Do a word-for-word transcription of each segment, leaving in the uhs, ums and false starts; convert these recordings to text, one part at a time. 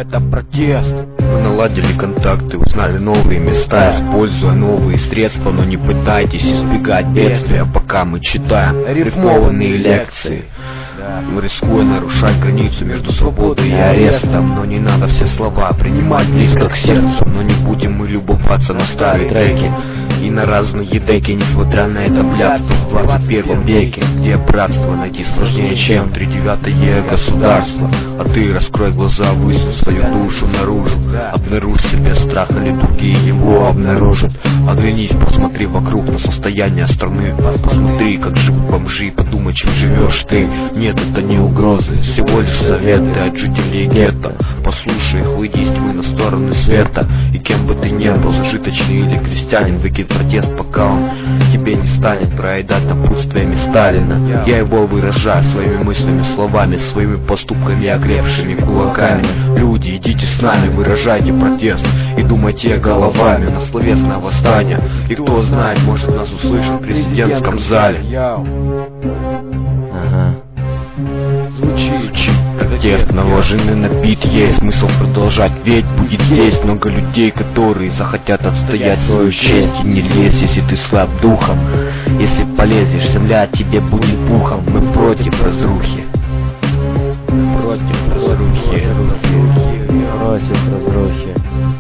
это протест. Мы наладили контакты, узнали новые места, используя новые средства, но не пытайтесь избегать бедствия, пока мы читаем рифмованные лекции. Мы рискуя нарушать границу между свободой и арестом, но не надо все слова принимать близко к сердцу. Но не будем мы любоваться на старые треки и на разные деки, несмотря на это блядство в двадцать первом веке, где братство найти сложнее, чем тридевятое государство. А ты раскрой глаза, высунь свою душу наружу, обнаружь себе страх, или другие его обнаружат. Оглянись, посмотри вокруг на состояние страны, посмотри, как живут бомжи, подумай, чем живешь ты. Нет, это не угрозы, всего лишь советы от жителей гетто. Послушай их, выйди из тьмы на сторону света. И кем бы ты ни был, зажиточный или крестьянин, выкинь протест, пока он тебе не станет проедать напутствиями Сталина. Я его выражаю своими мыслями, словами, своими поступками, окрепшими кулаками. Люди, идите с нами, выражайте протест и думайте головами на словесное восстание. И кто знает, может нас услышат в президентском зале. Ага. Звучит протест, наложенный на бит, есть смысл продолжать, ведь будет здесь много людей, которые захотят отстоять свою честь. И не лезь, если ты слаб духом, если полезешь, земля тебе будет пухом. Мы против разрухи, против разрухи, Против разрухи.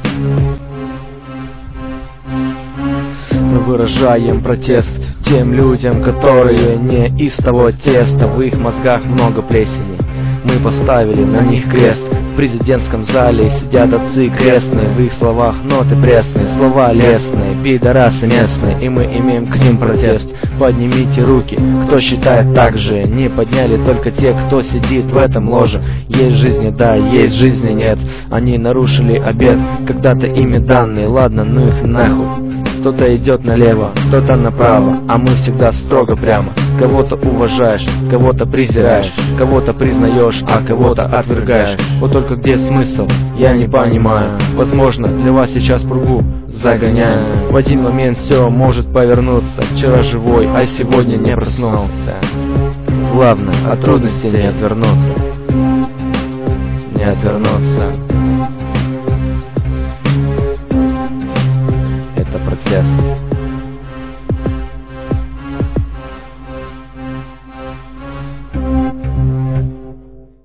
Мы выражаем протест тем людям, которые не из того теста. В их мозгах много плесени, мы поставили на них крест. В президентском зале сидят отцы крестные, в их словах ноты пресные, слова лестные, пидорасы местные, и мы имеем к ним протест. Поднимите руки, кто считает так же. Не подняли только те, кто сидит в этом ложе. Есть жизни, да, есть жизни, нет. Они нарушили обет, когда-то ими данные. Ладно, ну их нахуй. Кто-то идет налево, кто-то направо, а мы всегда строго прямо. Кого-то уважаешь, кого-то презираешь, кого-то признаешь, а кого-то отвергаешь. Вот только где смысл, я не понимаю. Возможно, для вас сейчас пругу загоняю. В один момент все может повернуться. Вчера живой, а сегодня не проснулся. Главное, от трудностей не отвернуться. Не отвернуться.